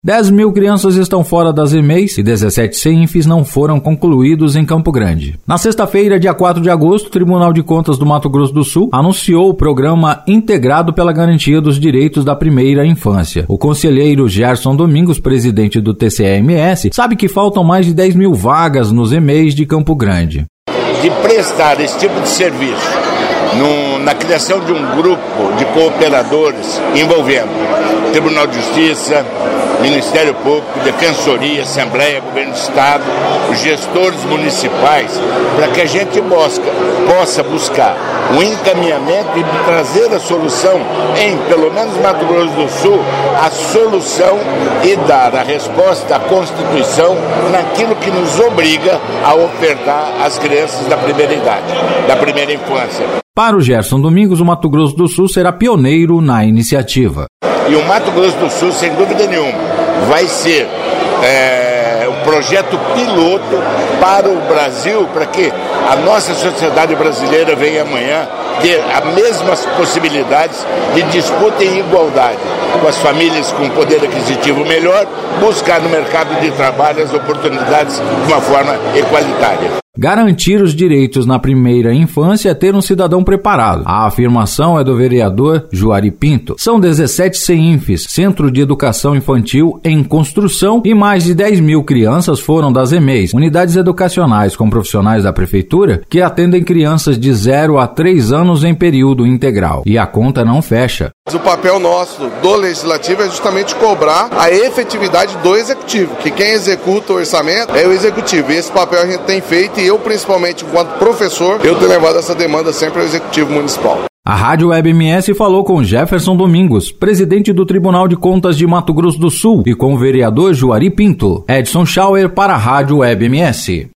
10.000 crianças estão fora das EMEIs e 17 CEINFs não foram concluídos em Campo Grande. Na sexta-feira, dia 4 de agosto, o Tribunal de Contas do Mato Grosso do Sul anunciou o Programa Integrado pela Garantia dos Direitos da Primeira Infância. O conselheiro Gerson Domingos, presidente do TCE-MS, sabe que faltam mais de 10.000 vagas nos EMEIs de Campo Grande. De prestar esse tipo de serviço na criação de um grupo de cooperadores envolvendo Tribunal de Justiça, Ministério Público, Defensoria, Assembleia, Governo do Estado, os gestores municipais, para que a gente possa buscar um encaminhamento e trazer a solução em, pelo menos Mato Grosso do Sul, a solução e dar a resposta à Constituição naquilo que nos obriga a ofertar às crianças da primeira idade, da primeira infância. Para o Gerson Domingos, o Mato Grosso do Sul será pioneiro na iniciativa. E o Mato Grosso do Sul, sem dúvida nenhuma, vai ser um projeto piloto para o Brasil, para que a nossa sociedade brasileira venha amanhã ter as mesmas possibilidades de disputa e igualdade, com as famílias com poder aquisitivo melhor, buscar no mercado de trabalho as oportunidades de uma forma igualitária. Garantir os direitos na primeira infância é ter um cidadão preparado. A afirmação é do vereador Juari Pinto. São 17 CEINFs, Centro de Educação Infantil, em construção e mais de 10.000 crianças foram das EMEIs, unidades educacionais com profissionais da prefeitura que atendem crianças de 0 a 3 anos em período integral. E a conta não fecha. O papel nosso do Legislativo é justamente cobrar a efetividade do Executivo, que quem executa o orçamento é o Executivo. E esse papel a gente tem feito e eu, principalmente, enquanto professor, eu tenho levado essa demanda sempre ao Executivo Municipal. A Rádio Web MS falou com Jefferson Domingos, presidente do Tribunal de Contas de Mato Grosso do Sul, e com o vereador Juari Pinto. Edson Schauer para a Rádio Web MS.